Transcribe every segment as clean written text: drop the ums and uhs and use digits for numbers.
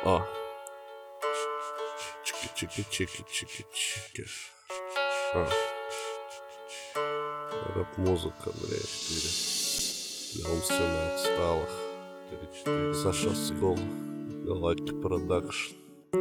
О. Чики-чики-чики-чики-чики. Рэп-музыка, блядь, для умственно отсталых. 3-4. Саша Скол, Галактик Продакшн.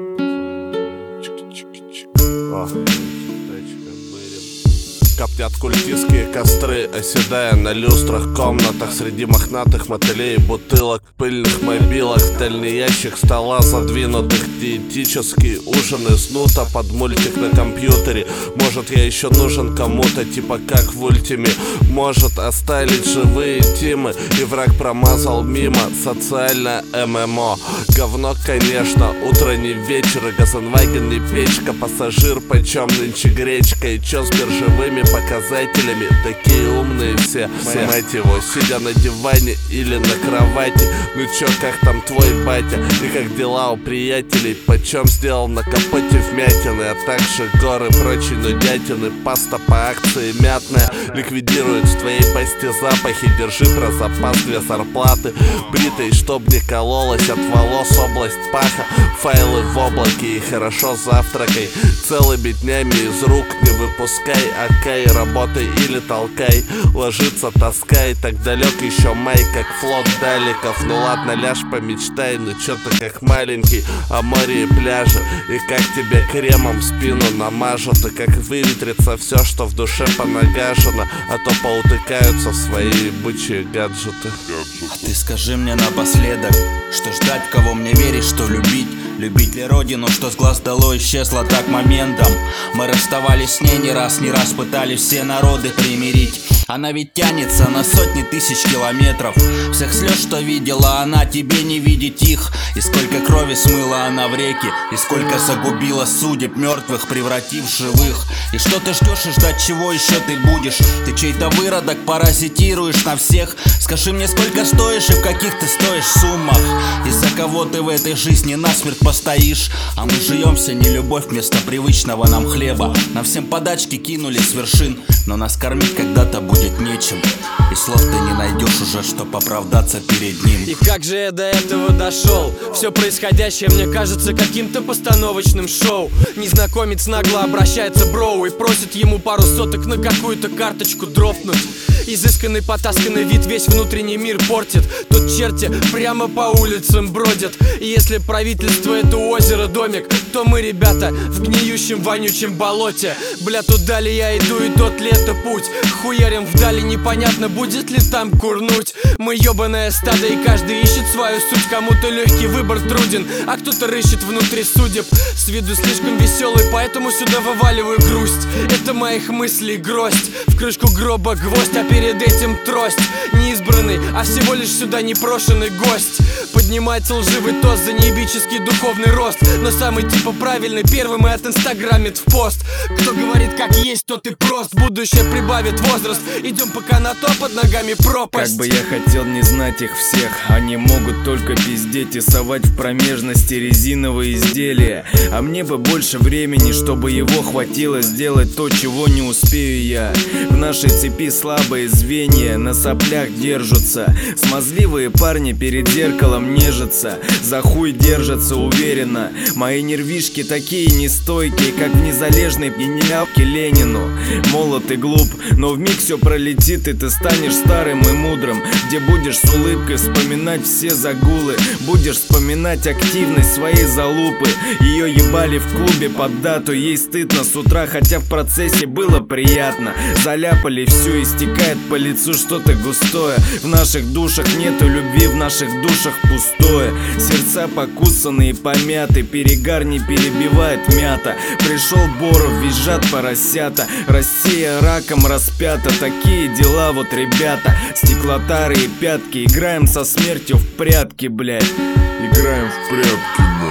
Коптят культистские костры, оседая на люстрах, комнатах среди мохнатых мотылей, бутылок, пыльных мобилок, дальний ящик стола задвинутых, диетический ужин из нута под мультик на компьютере. Может, я еще нужен кому-то, типа как в ультиме. Может, остались живые тимы, и враг промазал мимо. Социальное ММО. Говно, конечно, утро не вечер, и Газенваген не печка. Пассажир, почем нынче гречка, и чё с биржевыми показателями, такие умные все. Мать его, сидя на диване или на кровати. Ну чё, как там твой батя? И как дела у приятелей? Почем сделал на капоте вмятины, а также горы прочей нудятины. Паста по акции мятная ликвидирует в твоей пасте запахи. Держи про запас для зарплаты. Бритой, чтоб не кололась от волос область паха. Файлы в облаке и хорошо завтракай. Целыми днями из рук не выпускай. Окей, работай или толкай. Ложится тоска, и так далек еще май, как флот далеков. Ну ладно, ляжь помечтай, ну чё ты как маленький о море и пляже. И как тебе кремом в спину намажут, и как выветрится все, что в душе понагажено, а то поутыкаются в свои ебучие гаджеты. А ты скажи мне напоследок, что ждать, кого мне верить, что любить? Любить ли родину, что с глаз долой исчезла так моментом? Мы расставались с ней не раз пытались все народы примирить. Она ведь тянется на сотни тысяч километров. Всех слез, что видела она, тебе не видеть их. И сколько крови смыла она в реки, и сколько загубила судеб мертвых, превратив в живых. И что ты ждешь, и ждать чего еще ты будешь? Ты чей-то выродок, паразитируешь на всех. Скажи мне, сколько стоишь и в каких ты стоишь суммах? Из-за кого ты в этой жизни насмерть постоишь? А мы жуемся не любовь вместо привычного нам хлеба. Нам всем подачки кинули с вершин, но нас кормить когда-то будет нечем. И слов ты не найдешь уже, чтоб оправдаться перед ним. И как же я до этого дошел? Все происходящее мне кажется каким-то постановочным шоу. Незнакомец нагло обращается броу и просит ему пару соток на какую-то карточку дропнуть. Изысканный, потасканный вид весь внутренний мир портит. Тут черти прямо по улицам бродят. И если правительство это озеро домик, то мы, ребята, в гниющем вонючем болоте. Бля, туда ли я иду и тот ли это путь? Хуярим вдали, непонятно, будет ли там курнуть. Мы ебаное стадо, и каждый ищет свою суть. Кому-то легкий выбор труден, а кто-то рыщет внутри судеб. С виду слишком веселый, поэтому сюда вываливаю грусть. Это моих мыслей гроздь. В крышку гроба гвоздь, а перед этим трость. Не избранный, а всего лишь сюда непрошенный гость. Поднимается лживый тост за неебический духовный рост. Но самый типа правильный первым и от инстаграмит в пост. Кто говорит как есть, тот и прост. Будущее прибавит возраст. Идем пока на то, под ногами пропасть. Как бы я хотел не знать их всех. Они могут только пиздеть и совать в промежности резиновые изделия. А мне бы больше времени, чтобы его хватило сделать то, чего не успею я. В нашей цепи слабые звенья на соплях держатся. Смазливые парни перед зеркалом нежатся. За хуй держатся уверенно. Мои нервишки такие нестойкие, как в незалежной пьянявке Ленину. Молод и глуп, но вмиг все пролетит, и ты станешь старым и мудрым. Где будешь с улыбкой вспоминать все загулы. Будешь вспоминать активность своей залупы. Ее ебали в клубе под дату. Ей стыдно с утра, хотя в процессе было приятно. Заляпали все, истекает по лицу что-то густое. В наших душах нету любви, в наших душах пустое. Сердца покусанные, помяты, перегар не перебивает мята. Пришел Боров, визжат поросята. Россия раком распята. Такие дела вот, ребята. Стеклотары и пятки. Играем со смертью в прятки, блядь. Играем в прятки,